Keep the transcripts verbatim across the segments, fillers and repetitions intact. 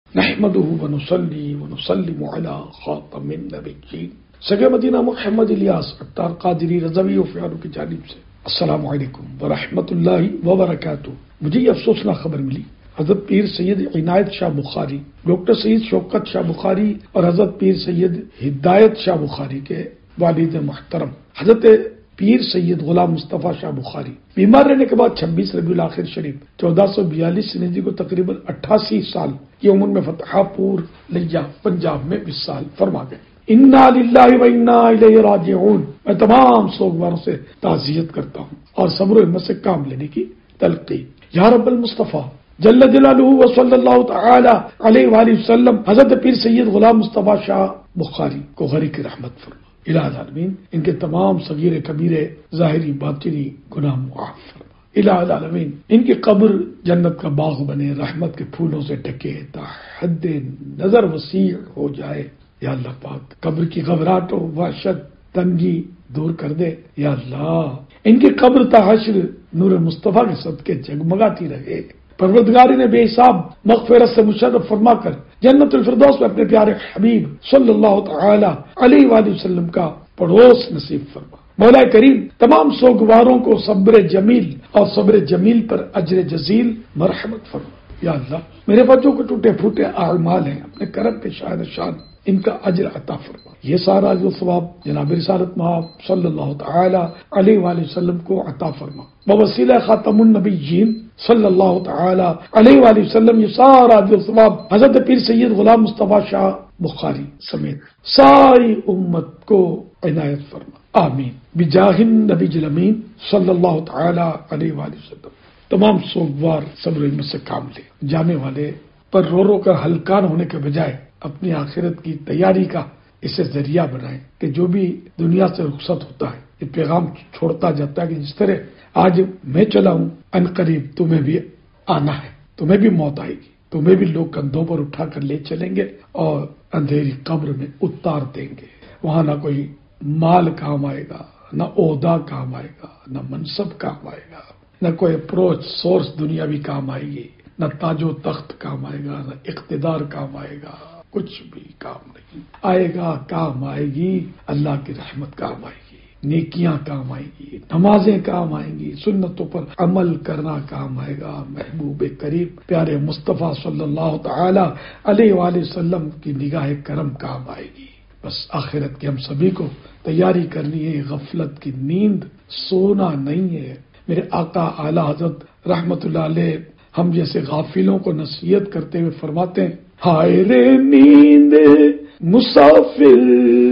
نحمده ونصلي ونسلم على خاتم النبیین. سگے مدینہ محمد الیاس اختار قادری رضوی و فیارو کی جانب سے السلام علیکم ورحمۃ اللہ وبرکاتہ. مجھے یہ افسوسناک خبر ملی، حضرت پیر سید عنایت شاہ بخاری، ڈاکٹر سید شوکت شاہ بخاری اور حضرت پیر سید ہدایت شاہ بخاری کے والد محترم حضرت پیر سید غلام مصطفیٰ شاہ بخاری بیمار رہنے کے بعد چھبیس ربیع الاخر شریف چودہ سو بیالیس سنیدی کو تقریباً اٹھاسی سال کی عمر میں فتح پور لیا پنجاب میں وصال فرما گئے. انا للہ و انا الیہ راجعون. میں تمام سوگواروں سے تعزیت کرتا ہوں اور صبر و ہمت سے کام لینے کی تلقین. یا رب المصطفیٰ جل جلالہ و صلی اللہ تعالی علیہ وآلہ وسلم حضرت پیر سید غلام مصطفیٰ شاہ بخاری کو غریق رحمت فرما. الہ العالمین ان کے تمام صغیر کبیرے ظاہری باطنی گناہ معاف فرما. الہ العالمین ان کی قبر جنت کا باغ بنے، رحمت کے پھولوں سے ڈھکے تا حد نظر وسیع ہو جائے. یا اللہ پاک قبر کی گھبراہٹ و وحشت تنگی دور کر دے. یا اللہ ان کی قبر تا حشر نور مصطفیٰ کے صدقے جگمگاتی رہے. پروردگار نے بے حساب مغفرت سے مشرف فرما کر جنت الفردوس میں اپنے پیارے حبیب صلی اللہ تعالی علیہ وآلہ وسلم کا پڑوس نصیب فرما. مولا کریم تمام سوگواروں کو صبر جمیل اور صبر جمیل پر اجر جزیل مرحمت فرما. یا اللہ میرے بچوں کو ٹوٹے پھوٹے اعمال ہیں، اپنے کرم کے شان شان ان کا اجر عطا فرما. یہ سارا جو ثواب جناب رسالت مآب صلی اللہ تعالی علیہ وآلہ وسلم کو عطا فرما. بوسیلہ خاتم النبیین صلی اللہ تعالی علیہ وآلہ وسلم یہ سارا جو ثواب حضرت پیر سید غلام مصطفیٰ شاہ بخاری سمیت ساری امت کو عنایت فرما. آمین بجاہ النبی الامین صلی اللہ تعالی علیہ وآلہ وسلم. تمام سوگوار صبر و ہمت سے کام لے. جانے والے پر رو رو کر ہلکان ہونے کے بجائے اپنی آخرت کی تیاری کا اسے ذریعہ بنائیں کہ جو بھی دنیا سے رخصت ہوتا ہے یہ پیغام چھوڑتا جاتا ہے کہ جس طرح آج میں چلا ہوں ان قریب تمہیں بھی آنا ہے، تمہیں بھی موت آئے گی، تمہیں بھی لوگ کندھوں پر اٹھا کر لے چلیں گے اور اندھیری قبر میں اتار دیں گے. وہاں نہ کوئی مال کام آئے گا، نہ عہدہ کام آئے گا، نہ منصب کام آئے گا، نہ کوئی اپروچ سورس دنیا بھی کام آئے گی، نہ تاج و تخت کام آئے گا، نہ اقتدار کام آئے گا. کچھ بھی کام نہیں آئے گا. کام آئے گی اللہ کی رحمت کام آئے گی، نیکیاں کام آئیں گی، نمازیں کام آئیں گی، سنتوں پر عمل کرنا کام آئے گا. محبوب کریم پیارے مصطفیٰ صلی اللہ تعالی علیہ وآلہ وسلم کی نگاہ کرم کام آئے گی. بس آخرت کی ہم سبھی کو تیاری کرنی ہے. غفلت کی نیند سونا نہیں ہے. میرے آقا اعلی حضرت رحمت اللہ علیہ ہم جیسے غافلوں کو نصیحت کرتے ہوئے فرماتے ہیں، ہائے رے نیند مسافر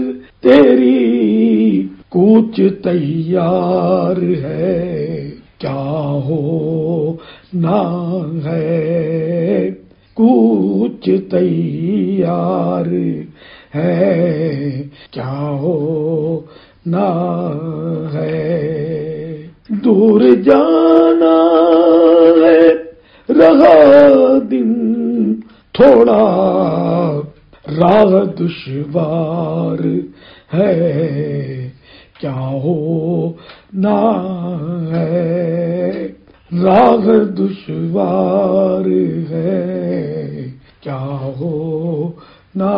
تیری کوچ تیار ہے، کیا ہو نہ ہے کوچ تیار ہے، کیا ہو نہ ہے. دور جانا ہے رہا دن تھوڑا، راہ دشوار ہے، کیا ہو نہ ہے، راہ دشوار ہے، کیا ہو نہ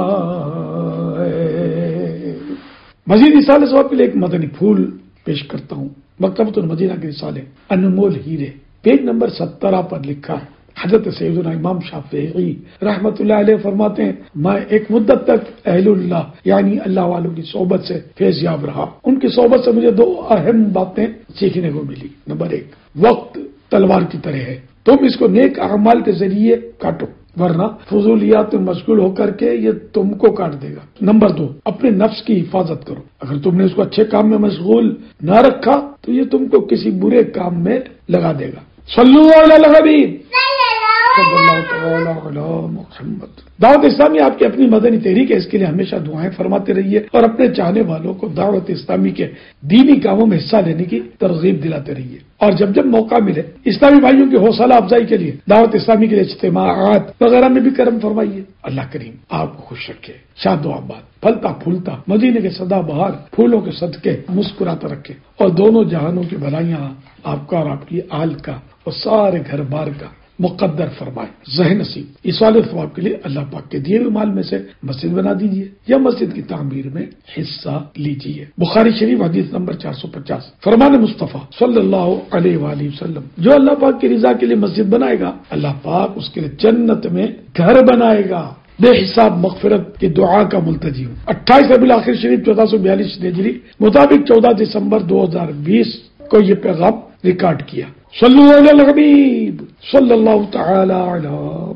ہے. مزید رسالے سواب کے لیے ایک مدنی پھول پیش کرتا ہوں. مکتبۃ المدینہ کے رسالے انمول ہیرے پیج نمبر سترہ پر لکھا ہے. حضرت سیدنا امام شافعی رحمت اللہ علیہ فرماتے ہیں، میں ایک مدت تک اہل اللہ یعنی اللہ والوں کی صحبت سے فیض یاب رہا. ان کی صحبت سے مجھے دو اہم باتیں سیکھنے کو ملی. نمبر ایک، وقت تلوار کی طرح ہے، تم اس کو نیک اعمال کے ذریعے کاٹو ورنہ فضولیات میں مشغول ہو کر کے یہ تم کو کاٹ دے گا. نمبر دو، اپنے نفس کی حفاظت کرو. اگر تم نے اس کو اچھے کام میں مشغول نہ رکھا تو یہ تم کو کسی برے کام میں لگا دے گا. صلو علی الحبیب صلی اللہ تعالی علی محمد. دعوت اسلامی آپ کی اپنی مدنی تحریک ہے، اس کے لیے ہمیشہ دعائیں فرماتے رہیے اور اپنے چاہنے والوں کو دعوت اسلامی کے دینی کاموں میں حصہ لینے کی ترغیب دلاتے رہیے. اور جب جب موقع ملے اسلامی بھائیوں کی حوصلہ افزائی کے لیے دعوت اسلامی کے لیے اجتماعات وغیرہ میں بھی کرم فرمائیے. اللہ کریم آپ کو خوش رکھے، شاد و آباد، پھلتا پھولتا مدینے کے سدا بہار پھولوں کے صدقے مسکراتا رکھے اور دونوں جہانوں کی بھلائیاں آپ کا اور آپ کی آل کا اور سارے گھر بار کا مقدر فرمائے، ذہن نصیب۔ اس والے ثواب کے لیے اللہ پاک کے دیے ہوئے مال میں سے مسجد بنا دیجیے یا مسجد کی تعمیر میں حصہ لیجیے۔ بخاری شریف حدیث نمبر چار سو پچاس۔ فرمان مصطفیٰ صلی اللہ علیہ وآلہ وسلم، جو اللہ پاک کی رضا کے لیے مسجد بنائے گا اللہ پاک اس کے لیے جنت میں گھر بنائے گا۔ بے حساب مغفرت کی دعا کا ملتجی ہوں۔ اٹھائیس ربیع الاخر شریف چودہ سو بیالیس ہجری مطابق چودہ دسمبر دو ہزار بیس کو یہ پیغام ریکارڈ کیا۔ صلی اللہ علیہ الحبیب صلی اللہ تعالی علی